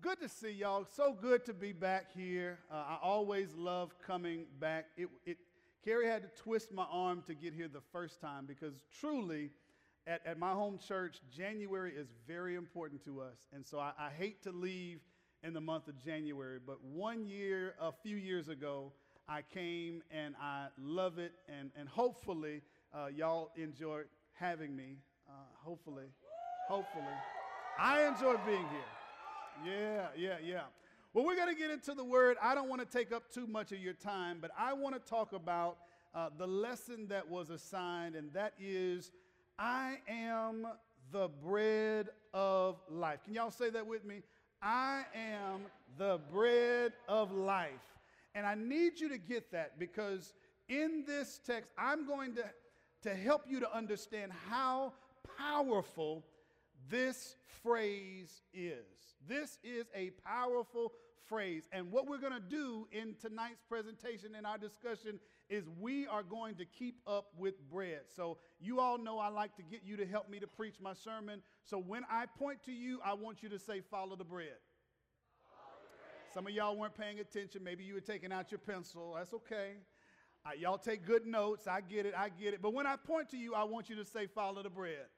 Good to see y'all. So good to be back here. I always love coming back. Carrie had to twist my arm to get here the first time because truly, at my home church, January is very important to us. And so I hate to leave in the month of January. But a few years ago, I came and I love it. And hopefully, y'all enjoy having me. Hopefully. I enjoy being here. Yeah. Well, we're going to get into the word. I don't want to take up too much of your time, but I want to talk about the lesson that was assigned, and that is, I am the bread of life. Can y'all say that with me? I am the bread of life. And I need you to get that because in this text, I'm going to help you to understand how powerful this phrase is. This is a powerful phrase. And what we're going to do in tonight's presentation and our discussion is we are going to keep up with bread. So you all know I like to get you to help me to preach my sermon. So when I point to you, I want you to say, follow the bread. Some of y'all weren't paying attention. Maybe you were taking out your pencil. That's okay. Y'all take good notes. I get it. But when I point to you, I want you to say, follow the bread.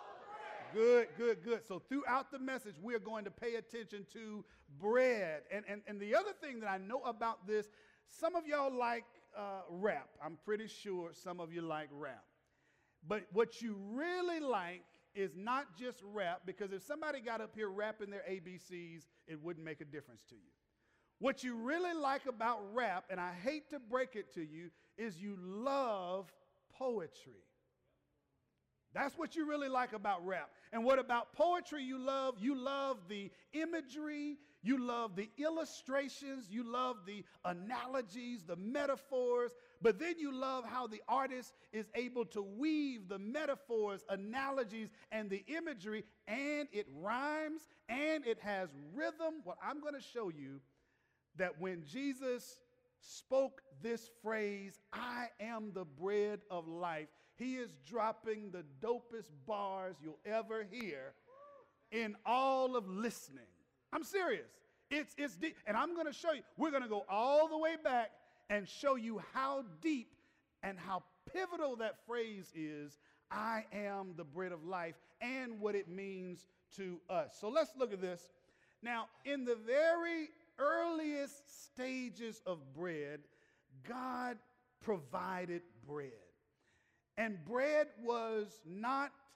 Good. So throughout the message, we're going to pay attention to bread. And the other thing that I know about this, some of y'all like rap. I'm pretty sure some of you like rap. But what you really like is not just rap, because if somebody got up here rapping their ABCs, it wouldn't make a difference to you. What you really like about rap, and I hate to break it to you, is you love poetry. That's what you really like about rap. And what about poetry you love? You love the imagery, you love the illustrations, you love the analogies, the metaphors, but then you love how the artist is able to weave the metaphors, analogies, and the imagery, and it rhymes, and it has rhythm. Well, I'm going to show you that when Jesus spoke this phrase, I am the bread of life, he is dropping the dopest bars you'll ever hear in all of listening. I'm serious. It's deep. And I'm going to show you. We're going to go all the way back and show you how deep and how pivotal that phrase is, I am the bread of life, and what it means to us. So let's look at this. Now, in the very earliest stages of bread, God provided bread. And bread was not,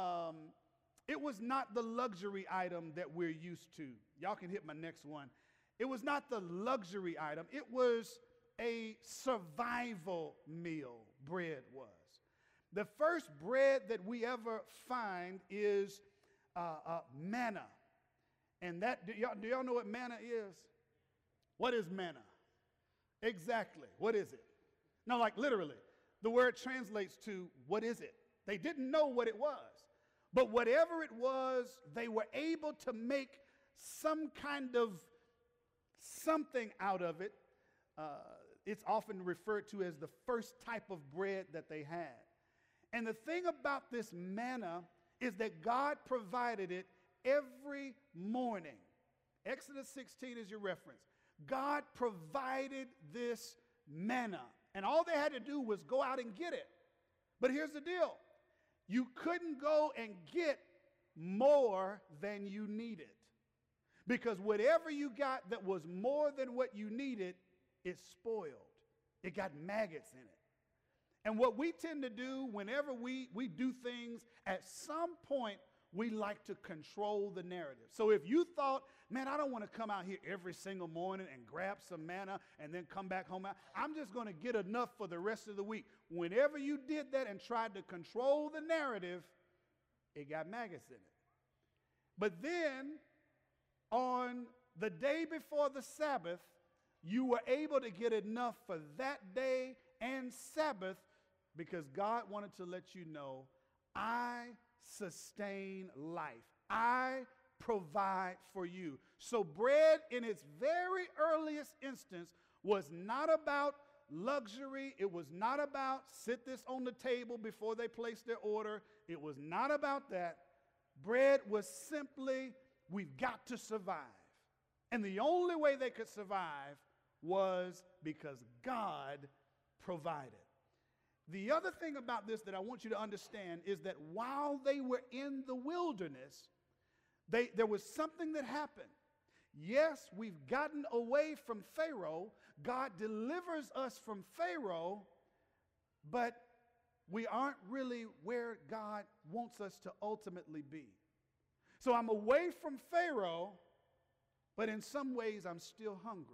it was not the luxury item that we're used to. Y'all can hit my next one. It was not the luxury item. It was a survival meal, bread was. The first bread that we ever find is manna. And that, do y'all know what manna is? What is manna? Exactly. What is it? No, like literally. The word translates to what is it? They didn't know what it was. But whatever it was, they were able to make some kind of something out of it. It's often referred to as the first type of bread that they had. And the thing about this manna is that God provided it every morning. Exodus 16 is your reference. God provided this manna, and all they had to do was go out and get it. But here's the deal. You couldn't go and get more than you needed, because whatever you got that was more than what you needed, it spoiled. It got maggots in it. And what we tend to do whenever we do things, at some point, we like to control the narrative. So if you thought, man, I don't want to come out here every single morning and grab some manna and then come back home, I'm just going to get enough for the rest of the week. Whenever you did that and tried to control the narrative, it got maggots in it. But then on the day before the Sabbath, you were able to get enough for that day and Sabbath, because God wanted to let you know, I sustain life. I provide for you. So bread in its very earliest instance was not about luxury. It was not about sit this on the table before they place their order. It was not about that. Bread was simply, we've got to survive. And the only way they could survive was because God provided. The other thing about this that I want you to understand is that while they were in the wilderness, there was something that happened. Yes, we've gotten away from Pharaoh. God delivers us from Pharaoh, but we aren't really where God wants us to ultimately be. So I'm away from Pharaoh, but in some ways I'm still hungry.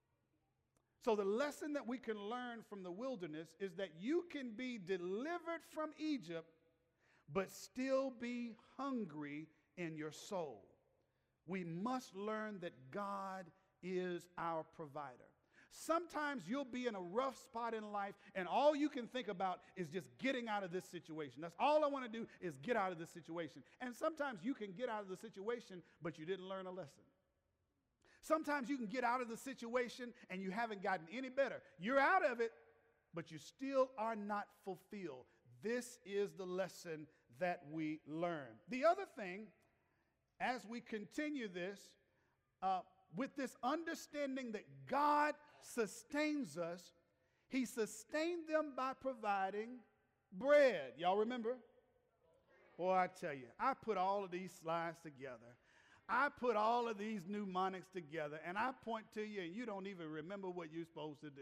So the lesson that we can learn from the wilderness is that you can be delivered from Egypt, but still be hungry in your soul. We must learn that God is our provider. Sometimes you'll be in a rough spot in life, and all you can think about is just getting out of this situation. That's all I want to do is get out of this situation. And sometimes you can get out of the situation, but you didn't learn a lesson. Sometimes you can get out of the situation and you haven't gotten any better. You're out of it, but you still are not fulfilled. This is the lesson that we learn. The other thing, as we continue this, with this understanding that God sustains us, he sustained them by providing bread. Y'all remember? Boy, I tell you, I put all of these slides together. I put all of these mnemonics together, and I point to you, and you don't even remember what you're supposed to do.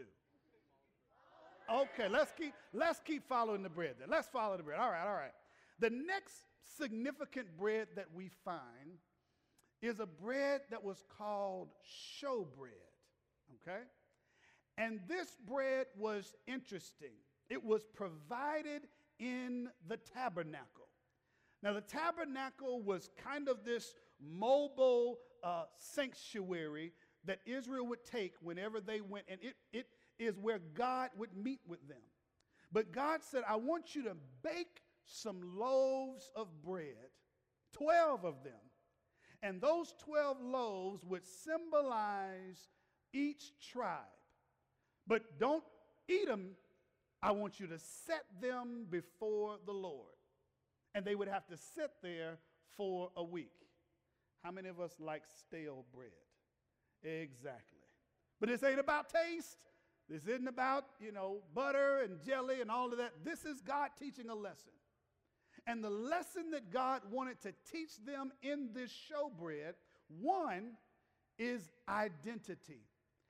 Okay, let's keep following the bread then. Let's follow the bread. All right. The next significant bread that we find is a bread that was called showbread, okay? And this bread was interesting. It was provided in the tabernacle. Now, the tabernacle was kind of this mobile sanctuary that Israel would take whenever they went, and it is where God would meet with them. But God said, I want you to bake some loaves of bread, 12 of them. And those 12 loaves would symbolize each tribe. But don't eat them. I want you to set them before the Lord. And they would have to sit there for a week. How many of us like stale bread? Exactly. But this ain't about taste. This isn't about, butter and jelly and all of that. This is God teaching a lesson. And the lesson that God wanted to teach them in this showbread, one, is identity.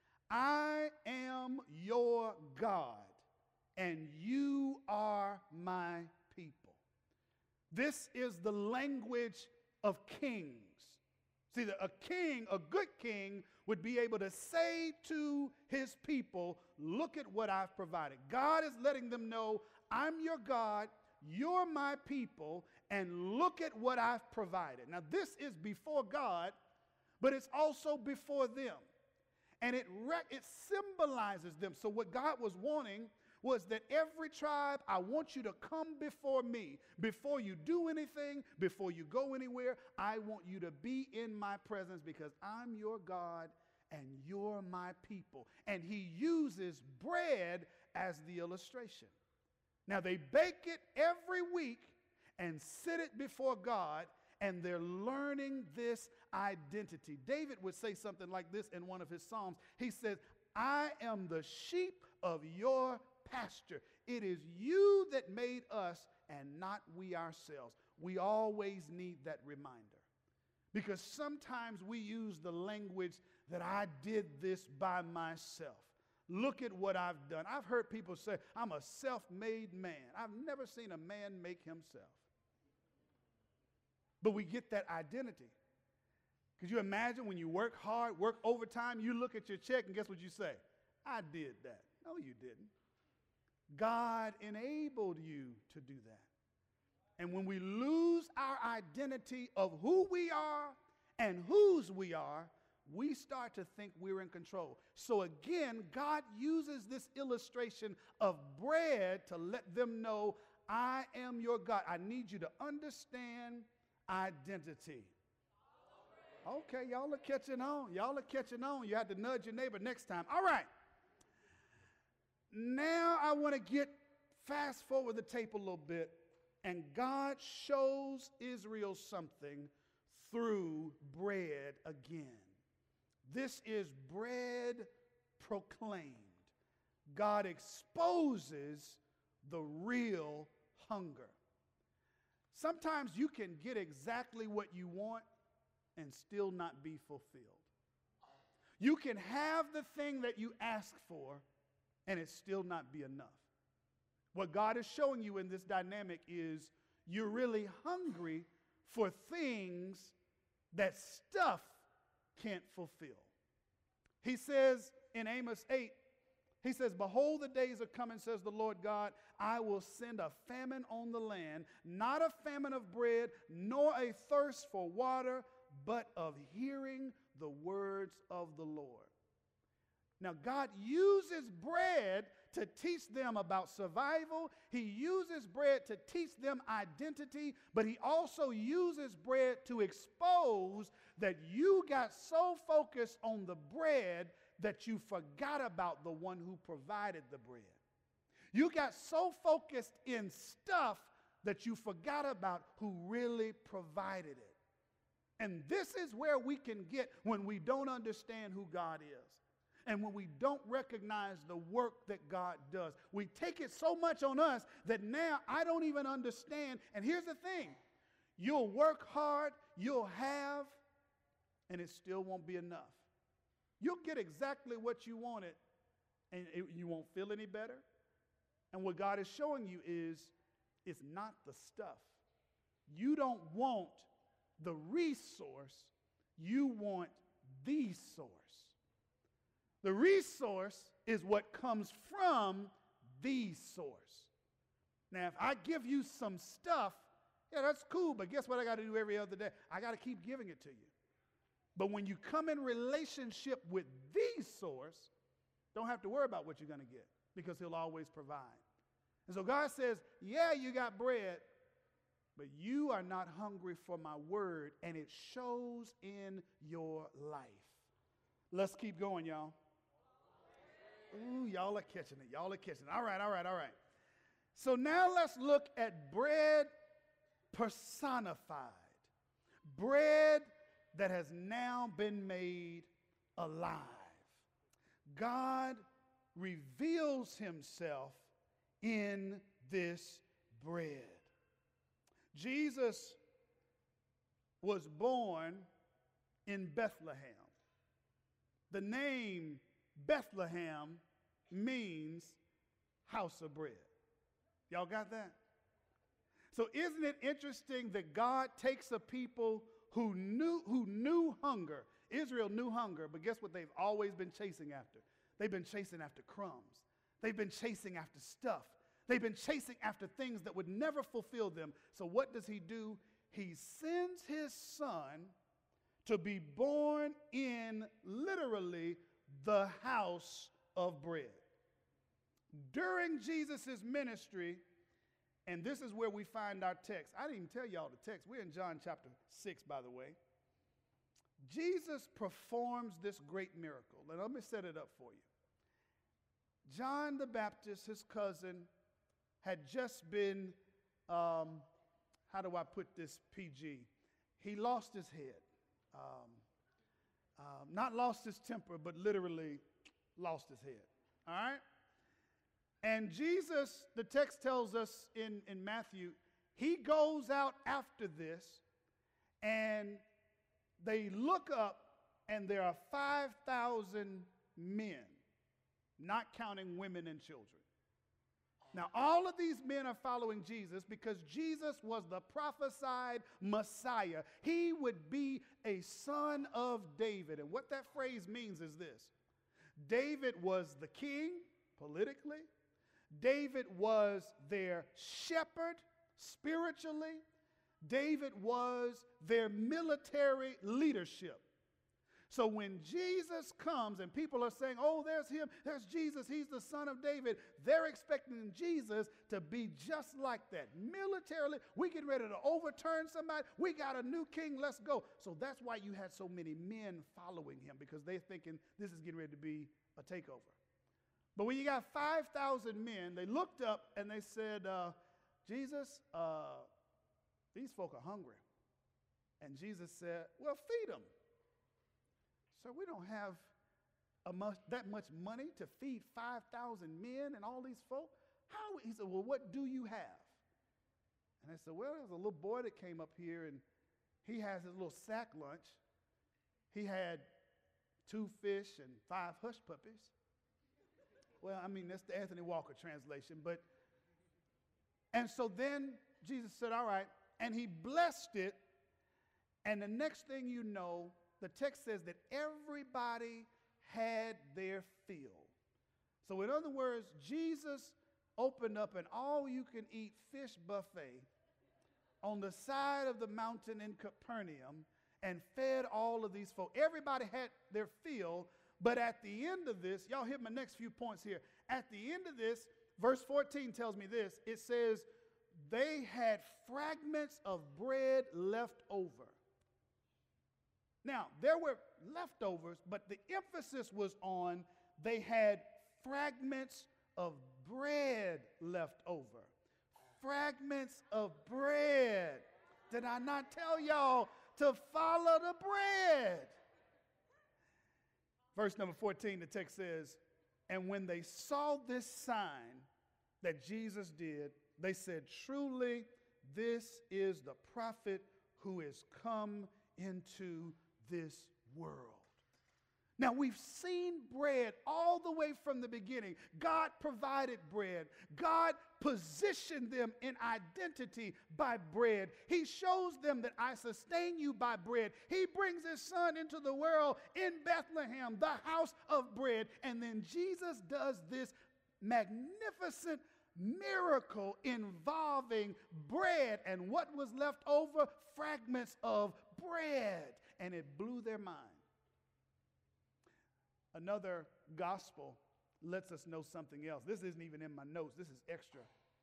I am your God, and you are my people. This is the language of kings. See, a king, a good king, would be able to say to his people, look at what I've provided. God is letting them know, I'm your God, you're my people, and look at what I've provided. Now, this is before God, but it's also before them. And it symbolizes them. So what God was wanting was that every tribe, I want you to come before me. Before you do anything, before you go anywhere, I want you to be in my presence because I'm your God and you're my people. And he uses bread as the illustration. Now, they bake it every week and sit it before God, and they're learning this identity. David would say something like this in one of his Psalms. He says, I am the sheep of your pasture. It is you that made us and not we ourselves. We always need that reminder. Because sometimes we use the language that I did this by myself. Look at what I've done. I've heard people say, I'm a self-made man. I've never seen a man make himself. But we get that identity. Could you imagine when you work hard, work overtime, you look at your check and guess what you say? I did that. No, you didn't. God enabled you to do that. And when we lose our identity of who we are and whose we are, we start to think we're in control. So again, God uses this illustration of bread to let them know, I am your God. I need you to understand identity. Okay, y'all are catching on. Y'all are catching on. You have to nudge your neighbor next time. All right. Now I want to fast forward the tape a little bit, and God shows Israel something through bread again. This is bread proclaimed. God exposes the real hunger. Sometimes you can get exactly what you want and still not be fulfilled. You can have the thing that you ask for and it still not be enough. What God is showing you in this dynamic is you're really hungry for things that stuff can't fulfill. He says in Amos 8, he says, behold, the days are coming, says the Lord God, I will send a famine on the land, not a famine of bread, nor a thirst for water, but of hearing the words of the Lord. Now, God uses bread to teach them about survival. He uses bread to teach them identity, but he also uses bread to expose that you got so focused on the bread that you forgot about the one who provided the bread. You got so focused in stuff that you forgot about who really provided it. And this is where we can get when we don't understand who God is. And when we don't recognize the work that God does, we take it so much on us that now I don't even understand. And here's the thing, you'll work hard, you'll have, and it still won't be enough. You'll get exactly what you wanted, and you won't feel any better. And what God is showing you is it's not the stuff. You don't want the resource, you want the source. The resource is what comes from the source. Now, if I give you some stuff, yeah, that's cool, but guess what I got to do every other day? I got to keep giving it to you. But when you come in relationship with the source, don't have to worry about what you're going to get because he'll always provide. And so God says, yeah, you got bread, but you are not hungry for my word, and it shows in your life. Let's keep going, y'all. Ooh, y'all are catching it. Y'all are catching it. All right. So now let's look at bread personified. Bread that has now been made alive. God reveals himself in this bread. Jesus was born in Bethlehem. The name Bethlehem means house of bread. Y'all got that? So isn't it interesting that God takes a people who knew hunger. Israel knew hunger, but guess what they've always been chasing after? They've been chasing after crumbs. They've been chasing after stuff. They've been chasing after things that would never fulfill them. So what does he do? He sends his son to be born in literally the house of bread. During Jesus' ministry, and this is where we find our text. I didn't even tell y'all the text. We're in John chapter 6, by the way. Jesus performs this great miracle. And let me set it up for you. John the Baptist, his cousin, had just been, how do I put this PG? He lost his head. Not lost his temper, but literally lost his head. All right? And Jesus, the text tells us in Matthew, he goes out after this, and they look up, and there are 5,000 men, not counting women and children. Now, all of these men are following Jesus because Jesus was the prophesied Messiah. He would be a son of David. And what that phrase means is this. David was the king politically. David was their shepherd spiritually. David was their military leadership. So when Jesus comes and people are saying, oh, there's him, there's Jesus, he's the son of David, they're expecting Jesus to be just like that. Militarily, we get ready to overturn somebody. We got a new king, let's go. So that's why you had so many men following him, because they're thinking this is getting ready to be a takeover. But when you got 5,000 men, they looked up and they said, Jesus, these folk are hungry. And Jesus said, well, feed them. Sir, we don't have that much money to feed 5,000 men and all these folk. How? He said, well, what do you have? And I said, well, there's a little boy that came up here, and he has his little sack lunch. He had 2 fish and 5 hush puppies. Well, I mean, that's the Anthony Walker translation. And so then Jesus said, all right, and he blessed it. And the next thing you know, the text says that everybody had their fill. So in other words, Jesus opened up an all-you-can-eat fish buffet on the side of the mountain in Capernaum and fed all of these folk. Everybody had their fill, but at the end of this, y'all hear my next few points here. At the end of this, verse 14 tells me this. It says, they had fragments of bread left over. Now, there were leftovers, but the emphasis was on they had fragments of bread left over. Fragments of bread. Did I not tell y'all to follow the bread? Verse number 14, the text says, and when they saw this sign that Jesus did, they said, truly, this is the prophet who is come into this world. Now, we've seen bread all the way from the beginning. God provided bread. God positioned them in identity by bread. He shows them that I sustain you by bread. He brings his son into the world in Bethlehem, the house of bread. And then Jesus does this magnificent miracle involving bread and what was left over, fragments of bread. And it blew their mind. Another gospel lets us know something else. This isn't even in my notes. This is extra.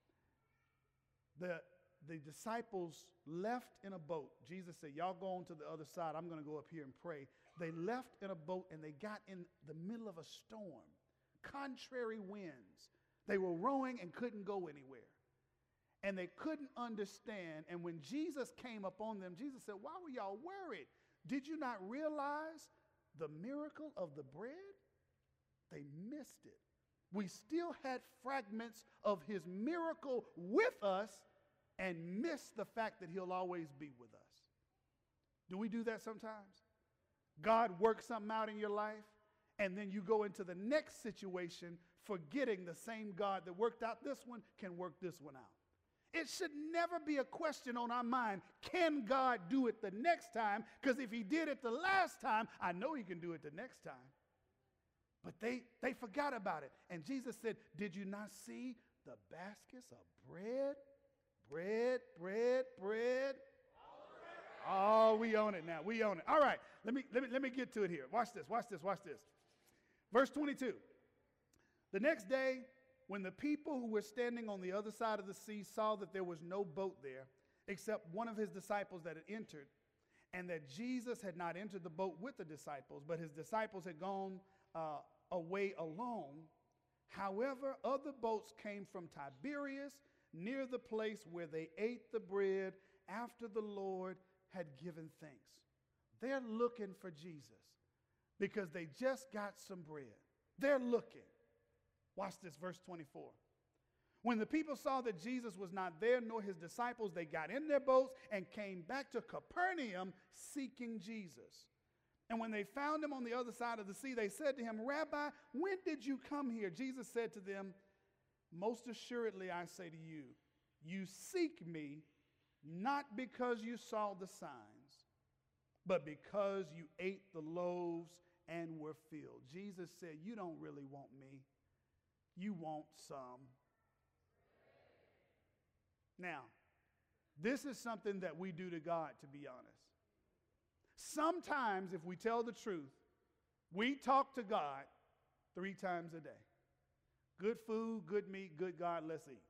The disciples left in a boat. Jesus said, y'all go on to the other side. I'm going to go up here and pray. They left in a boat and they got in the middle of a storm. Contrary winds. They were rowing and couldn't go anywhere. And they couldn't understand. And when Jesus came upon them, Jesus said, why were y'all worried? Did you not realize the miracle of the bread? They missed it. We still had fragments of his miracle with us and missed the fact that he'll always be with us. Do we do that sometimes? God works something out in your life, and then you go into the next situation forgetting the same God that worked out this one can work this one out. It should never be a question on our mind, can God do it the next time? Because if he did it the last time, I know he can do it the next time. But they forgot about it. And Jesus said, did you not see the baskets of bread? Bread, bread, bread. Oh, we own it now. We own it. All right, let me get to it here. Watch this, watch this, watch this. Verse 22. The next day, when the people who were standing on the other side of the sea saw that there was no boat there, except one of his disciples that had entered, and that Jesus had not entered the boat with the disciples, but his disciples had gone away alone. However, other boats came from Tiberias near the place where they ate the bread after the Lord had given thanks. They're looking for Jesus because they just got some bread. They're looking. Watch this, verse 24. When the people saw that Jesus was not there, nor his disciples, they got in their boats and came back to Capernaum seeking Jesus. And when they found him on the other side of the sea, they said to him, Rabbi, when did you come here? Jesus said to them, most assuredly I say to you, you seek me not because you saw the signs, but because you ate the loaves and were filled. Jesus said, you don't really want me. You want some. Now, this is something that we do to God, to be honest. Sometimes, if we tell the truth, we talk to God 3 times a day. Good food, good meat, good God, let's eat.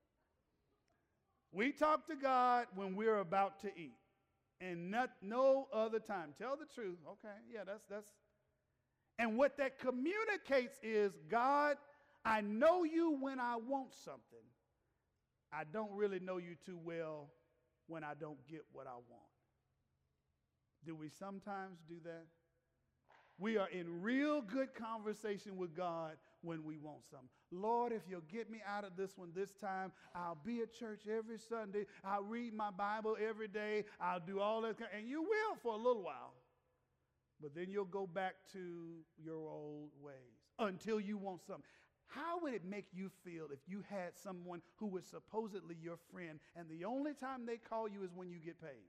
We talk to God when we're about to eat, and no other time. Tell the truth. Okay, yeah, that's. And what that communicates is, God, I know you when I want something. I don't really know you too well when I don't get what I want. Do we sometimes do that? We are in real good conversation with God when we want something. Lord, if you'll get me out of this one this time, I'll be at church every Sunday. I'll read my Bible every day. I'll do all that. And you will for a little while. But then you'll go back to your old ways until you want something. How would it make you feel if you had someone who was supposedly your friend and the only time they call you is when you get paid?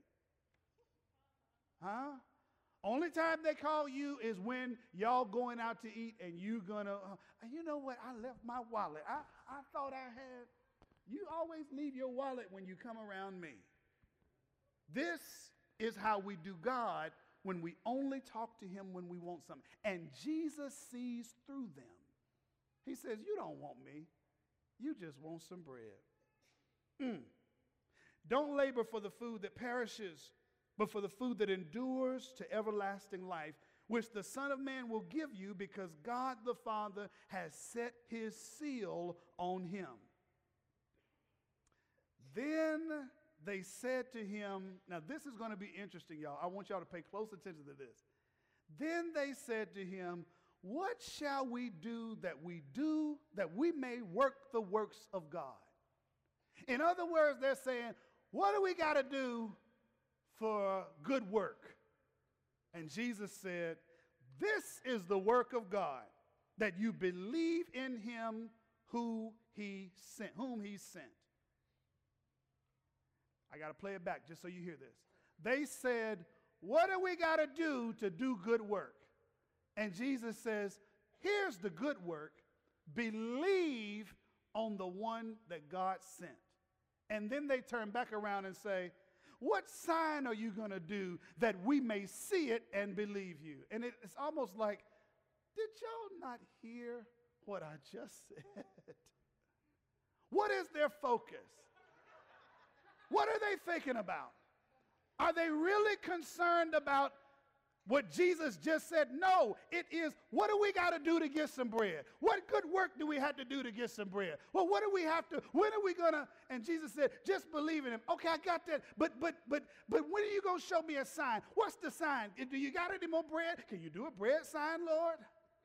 Huh? Only time they call you is when y'all going out to eat and you gonna, you know what, I left my wallet. I thought I had, you always leave your wallet when you come around me. This is how we do God when we only talk to him when we want something. And Jesus sees through them. He says, you don't want me. You just want some bread. Don't labor for the food that perishes, but for the food that endures to everlasting life, which the Son of Man will give you, because God the Father has set his seal on him. Then they said to him, now this is going to be interesting, y'all. I want y'all to pay close attention to this. Then they said to him, what shall we do that we may work the works of God? In other words, they're saying, what do we got to do for good work? And Jesus said, this is the work of God, that you believe in him whom he sent. I got to play it back just so you hear this. They said, what do we got to do good work? And Jesus says, here's the good work. Believe on the one that God sent. And then they turn back around and say, what sign are you going to do that we may see it and believe you? And it's almost like, did y'all not hear what I just said? What is their focus? What are they thinking about? Are they really concerned about what Jesus just said? No, it is, what do we got to do to get some bread? What good work do we have to do to get some bread? Well, what do we have to, when are we going to, and Jesus said, just believe in him. Okay, I got that, but when are you going to show me a sign? What's the sign? Do you got any more bread? Can you do a bread sign, Lord?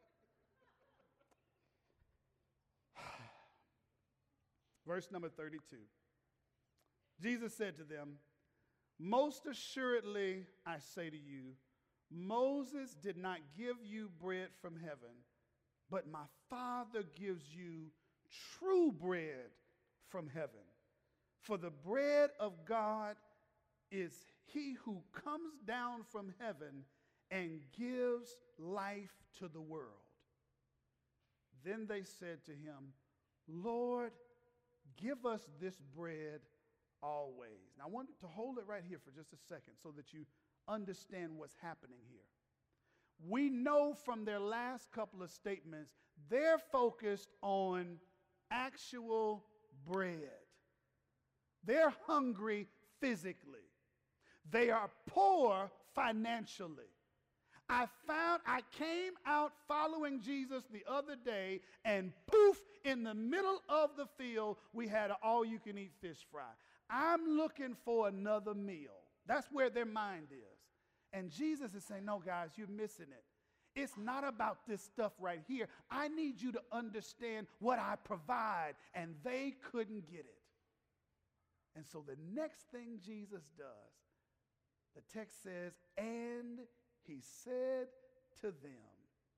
Verse number 32. Jesus said to them, most assuredly I say to you, Moses did not give you bread from heaven, but my Father gives you true bread from heaven. For the bread of God is he who comes down from heaven and gives life to the world. Then they said to him, Lord, give us this bread always. Now I want to hold it right here for just a second so that you understand what's happening here. We know from their last couple of statements, they're focused on actual bread. They're hungry physically. They are poor financially. I came out following Jesus the other day, and poof, in the middle of the field, we had an all-you-can-eat fish fry. I'm looking for another meal. That's where their mind is. And Jesus is saying, no, guys, you're missing it. It's not about this stuff right here. I need you to understand what I provide. And they couldn't get it. And so the next thing Jesus does, the text says, and he said to them,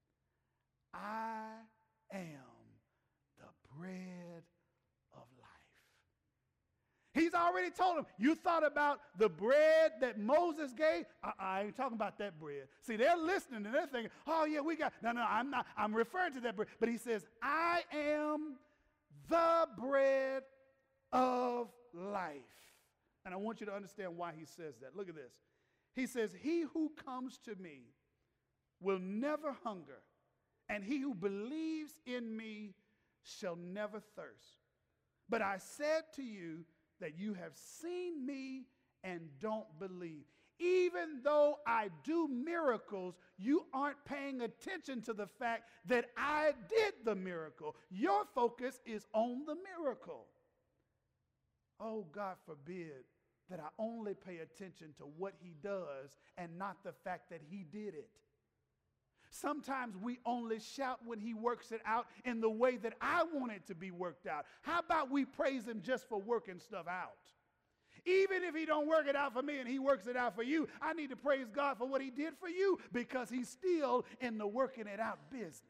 I am the bread of life. He's already told them, you thought about the bread that Moses gave? I ain't talking about that bread. See, they're listening and they're thinking, oh yeah, we got, no, I'm not, I'm referring to that bread. But he says, I am the bread of life. And I want you to understand why he says that. Look at this. He says, he who comes to me will never hunger, and he who believes in me shall never thirst. But I said to you that you have seen me and don't believe. Even though I do miracles, you aren't paying attention to the fact that I did the miracle. Your focus is on the miracle. Oh, God forbid that I only pay attention to what he does and not the fact that he did it. Sometimes we only shout when he works it out in the way that I want it to be worked out. How about we praise him just for working stuff out? Even if he don't work it out for me and he works it out for you, I need to praise God for what he did for you, because he's still in the working it out business.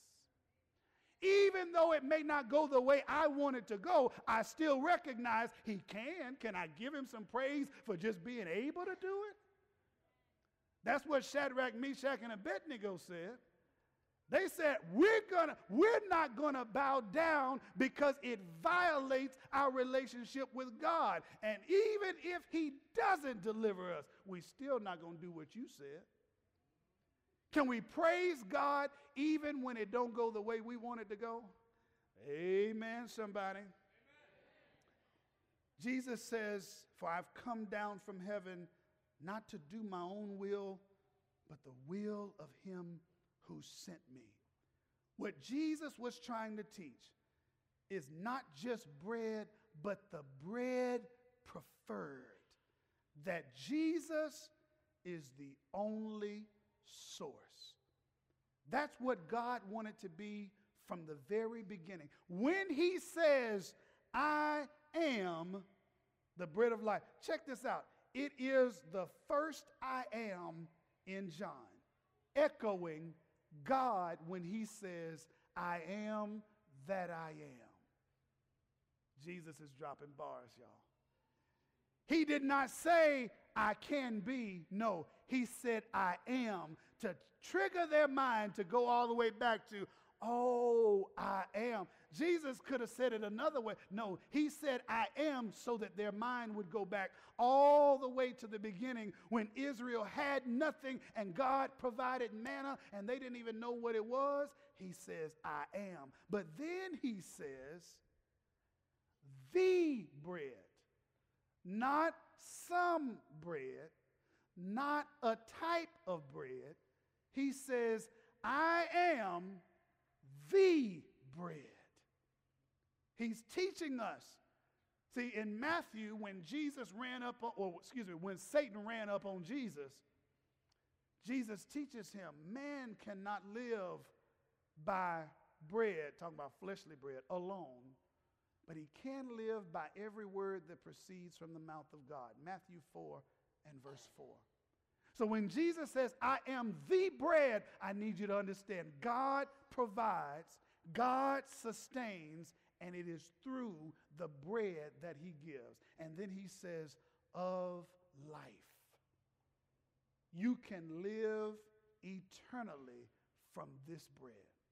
Even though it may not go the way I want it to go, I still recognize he can. Can I give him some praise for just being able to do it? That's what Shadrach, Meshach, and Abednego said. They said, we're not gonna bow down because it violates our relationship with God. And even if he doesn't deliver us, we still not gonna do what you said. Can we praise God even when it don't go the way we want it to go? Amen, somebody. Amen. Jesus says, for I've come down from heaven not to do my own will, but the will of him who sent me. What Jesus was trying to teach is not just bread, but the bread preferred. That Jesus is the only source. That's what God wanted to be from the very beginning. When he says, I am the bread of life. Check this out. It is the first I am in John, echoing God when he says, I am that I am. Jesus is dropping bars, y'all. He did not say, I can be. No, he said, I am, to trigger their mind to go all the way back to, oh, I am. Jesus could have said it another way. No, he said, I am, so that their mind would go back all the way to the beginning when Israel had nothing and God provided manna and they didn't even know what it was. He says, I am. But then he says, the bread, not some bread, not a type of bread. He says, I am the bread. He's teaching us. See, in Matthew, when when Satan ran up on Jesus, Jesus teaches him, man cannot live by bread, talking about fleshly bread, alone, but he can live by every word that proceeds from the mouth of God. Matthew 4 and verse 4. So when Jesus says, I am the bread, I need you to understand God provides, God sustains, and it is through the bread that he gives. And then he says, of life. You can live eternally from this bread.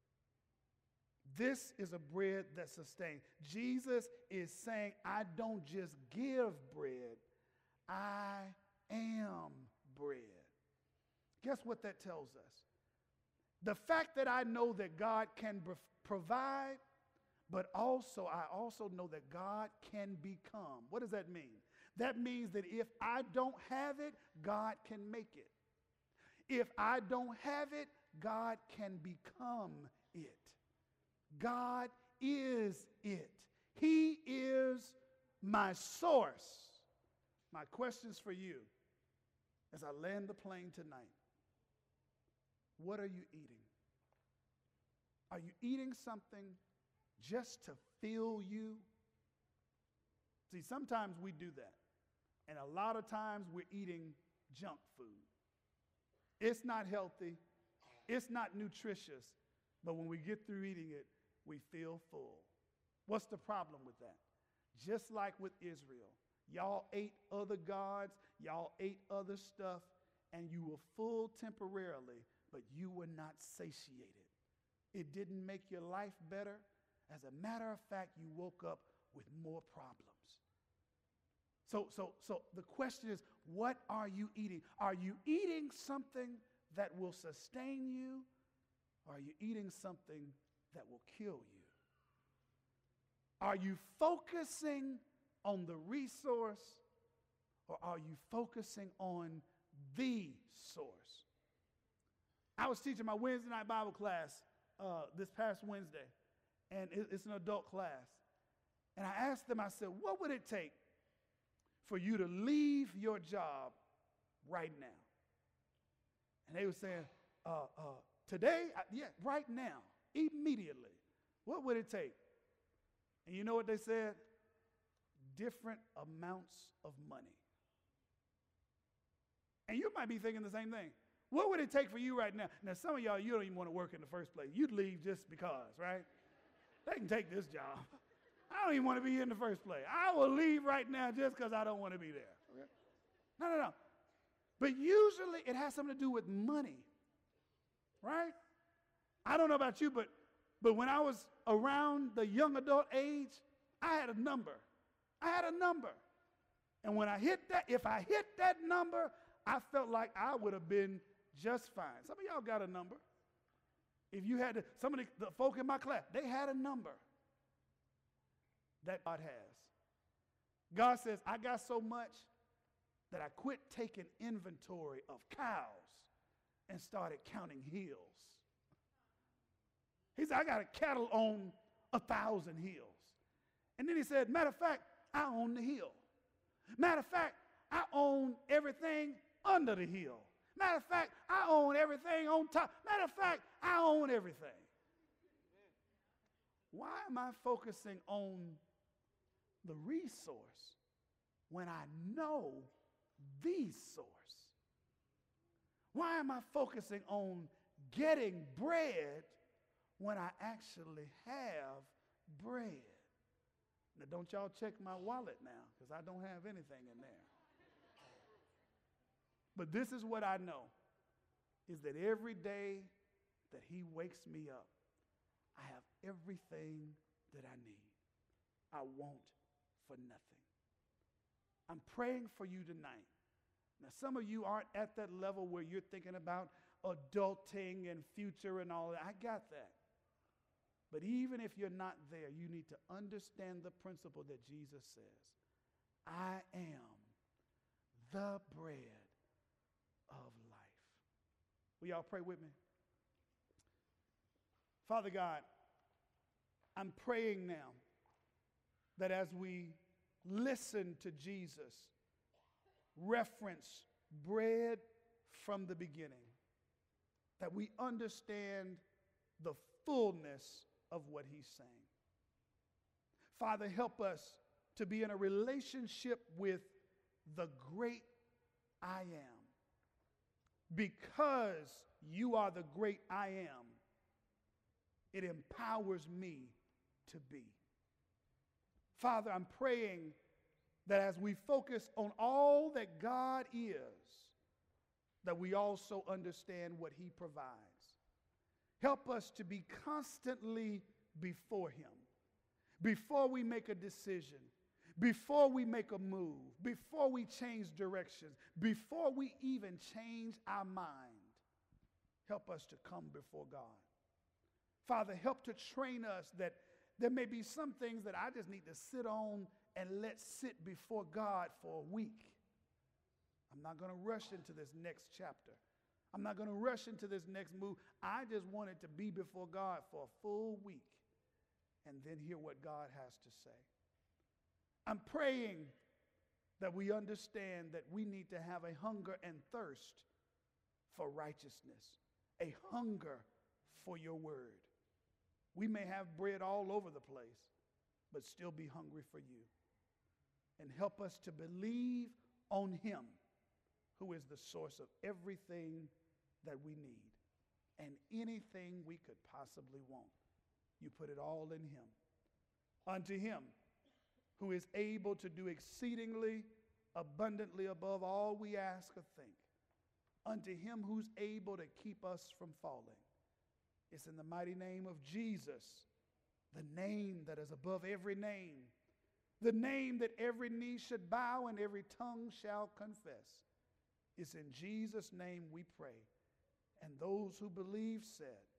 This is a bread that sustains. Jesus is saying, I don't just give bread, I am bread. Guess what that tells us? The fact that I know that God can provide, but I also know that God can become. What does that mean? That means that if I don't have it, God can make it. If I don't have it, God can become it. God is it. He is my source. My questions for you as I land the plane tonight. What are you eating? Are you eating something just to fill you? See, sometimes we do that. And a lot of times we're eating junk food. It's not healthy. It's not nutritious. But when we get through eating it, we feel full. What's the problem with that? Just like with Israel. Y'all ate other gods. Y'all ate other stuff. And you were full temporarily, but you were not satiated. It didn't make your life better. As a matter of fact, you woke up with more problems. So the question is, what are you eating? Are you eating something that will sustain you? Or are you eating something that will kill you? Are you focusing on the resource, or are you focusing on the source? I was teaching my Wednesday night Bible class this past Wednesday, and it's an adult class. And I asked them, I said, what would it take for you to leave your job right now? And they were saying, today, yeah, right now, immediately, what would it take? And you know what they said? Different amounts of money. And you might be thinking the same thing. What would it take for you right now? Now, some of y'all, you don't even want to work in the first place. You'd leave just because, right? They can take this job. I don't even want to be here in the first place. I will leave right now just because I don't want to be there. Okay? No. But usually it has something to do with money, right? I don't know about you, but when I was around the young adult age, I had a number. And when I hit that, if I hit that number, I felt like I would have been just fine. Some of y'all got a number. If you had some of the folk in my class, they had a number that God has. God says, I got so much that I quit taking inventory of cows and started counting hills. He said, I got a cattle on 1,000 hills. And then he said, matter of fact, I own the hill. Matter of fact, I own everything under the hill. Matter of fact, I own everything on top. Matter of fact, I own everything. Why am I focusing on the resource when I know the source? Why am I focusing on getting bread when I actually have bread? Now, don't y'all check my wallet now, because I don't have anything in there. But this is what I know, is that every day that he wakes me up, I have everything that I need. I want for nothing. I'm praying for you tonight. Now, some of you aren't at that level where you're thinking about adulting and future and all that. I got that. But even if you're not there, you need to understand the principle that Jesus says. I am the bread of life. Will y'all pray with me? Father God, I'm praying now that as we listen to Jesus reference bread from the beginning, that we understand the fullness of what he's saying. Father, help us to be in a relationship with the great I am. Because you are the great I am, it empowers me to be. Father, I'm praying that as we focus on all that God is, that we also understand what he provides. Help us to be constantly before him. Before we make a decision, before we make a move, before we change directions, before we even change our mind, help us to come before God. Father, help to train us that there may be some things that I just need to sit on and let sit before God for a week. I'm not going to rush into this next chapter. I'm not going to rush into this next move. I just want it to be before God for a full week and then hear what God has to say. I'm praying that we understand that we need to have a hunger and thirst for righteousness, a hunger for your word. We may have bread all over the place, but still be hungry for you. And help us to believe on him who is the source of everything that we need and anything we could possibly want. You put it all in him. Unto him who is able to do exceedingly abundantly above all we ask or think. Unto him who's able to keep us from falling. It's in the mighty name of Jesus, the name that is above every name, the name that every knee should bow and every tongue shall confess. It's in Jesus' name we pray. And those who believe said,